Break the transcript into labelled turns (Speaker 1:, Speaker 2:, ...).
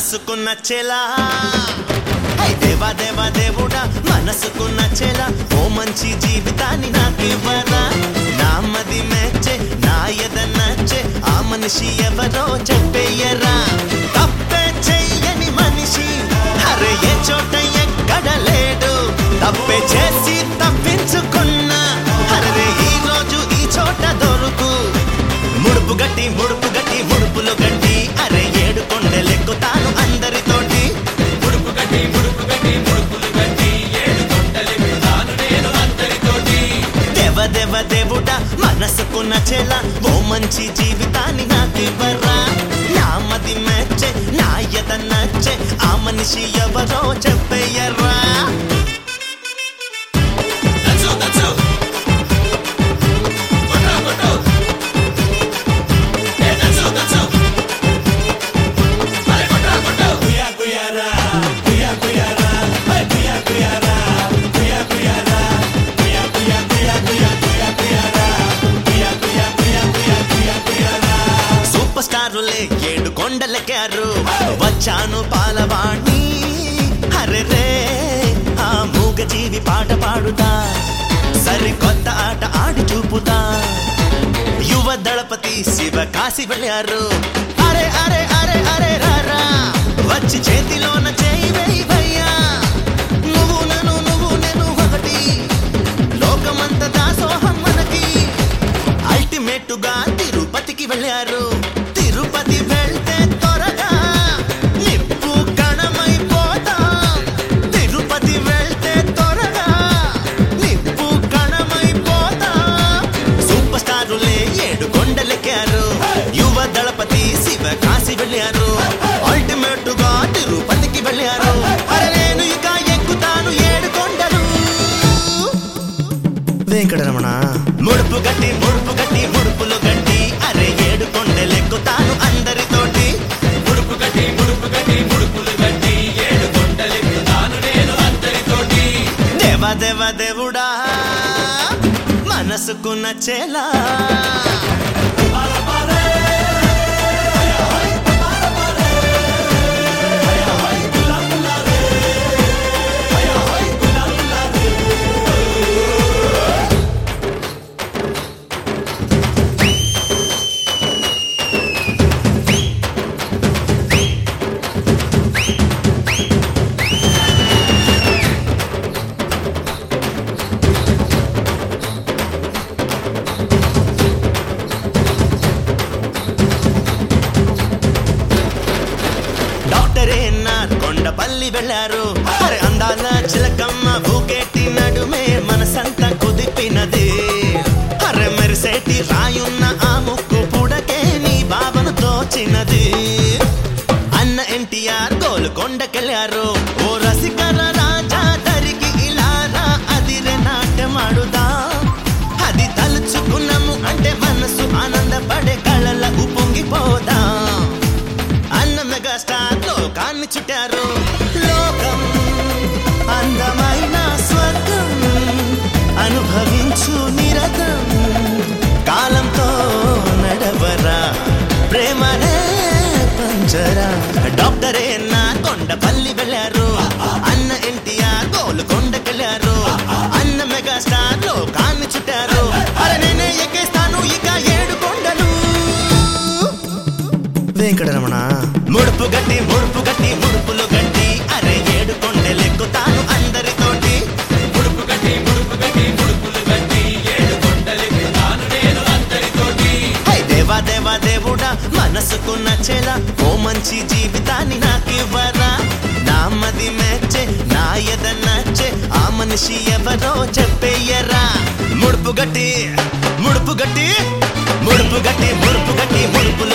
Speaker 1: మనసుకు నచ్చేలా దేవా దేవా దేవుడా మనసుకు నచ్చేలా ఓ మంచి జీవితాన్ని నాకివ్వరా నా మది మెచ్చే నా ఎద నచ్చే ఆ మనిషి ఎవరో చెప్పేయరా తప్పే చెయ్యని మనిషి అరే ఏ చోట ఎక్కడ లేడు తప్పే చేసి తప్పించుకున్నా అరే ఈ రోజు ఈ చోట దొరుకు ముడుపు గట్టి ముడుపులు గట్టి అరే ఏడు కొండలెక్కుతాను అందరితోటి ముడుపులు గట్టి ఏడు కొండలెక్కుతాను నేను అందరితోటి దేవ దేవ దేవుడా మనసుకు నచ్చేలా ఓ మంచి జీవితాన్ని నాకివ్వరా నా మది మెచ్చే నా ఎద నచ్చే ఆ మనిషి ఎవరో చెప్పేయరా స్టారులే ఏడు కొండలెక్కారు వచ్చాను పాలవాణి హరే రే ఆ మూగ జీవి పాట పాడుతా సరికొత్త ఆట ఆడి చూపుతా యువ దళపతి శివ కాశీ వెళ్ళారు అరే అరే అరే అరే రారా వచ్చి చేతిలోన చేయి వేయి భయ్యా నువ్వు నేను ఒకటి లోకమంత దాసోహం మనకి అల్టిమేట్ గా తిరుపతికి వెళ్ళారు తిరుపతి వెళ్తే త్వరగా నిప్పు కణమైపోతా తిరుపతి వెళ్తే త్వరగా నిప్పు కణమైపోతా సూపర్ స్టారులే ఏడు కొండలెక్కారు యువ దళపతి శివ కాశీ వెళ్ళారు అల్టిమేట్ గా తిరుపతికి వెళ్ళారు అరే నేను ఇక ఎక్కుతాను ఏడు కొండలు వెంకటరమణ ముడుపు గట్టి ముడుపులు గట్టి అరే ఏడు కొండలెక్కుతాను అందరితోటి ముడుపులు గట్టి ఏడు కొండలెక్కుతాను నేను అందరితోటి దేవా దేవా దేవుడా మనసుకు నచ్చేలా కొండపల్లి వెళ్ళారు అరే అందాల చిలకమ్మ భూకెట్టి నడుమే మనసంతా కుదిపినది అరే మెరిసేటి రాయున్న ఆ ముక్కు పుడకే నీ బాబను తోచినది అన్న ఎన్టీఆర్ గోలుకొండకెళ్ళారు ఓ రసికర రాజా దరికి ఇలారా అదిరే నాట్యమాడుదా అది తలుచుకున్నాము అంటే మనసు ఆనందపడే కళల ఉప్పొంగిపోదా అన్న మెగాస్టార్ లోకాన్ని చుట్టారు లోకం అందమైన స్వర్గం అనుభవించు నిరతం కాలంతో నడవరా ప్రేమనే పంచరా డాక్టరే నా కొండపల్లి వెళ్ళారు అన్న ఎన్టీఆర్ గోలుకొండకెళ్ళారు అన్న మెగాస్టార్ లోకాన్ని చుట్టారు అరే నేనే ఎక్కేస్తాను ఇక ఏడు కొండలు వెంకటరమణ ముడుపు గట్టి ముడుపులు గట్టి అరే ఏడు కొండలెక్కుతాను అందరితోటి ముడుపులు గట్టి ఏడు కొండలెక్కుతాను నేను అందరితోటి దేవా దేవా దేవుడా మనసుకు నచ్చేలా ఓ మంచి జీవితాన్ని నాకివ్వరా నా మది మెచ్చే నా ఎద నచ్చే ఆ మనిషి ఎవరో చెప్పేయరా ముడుపు గట్టి ముడుపు గట్టి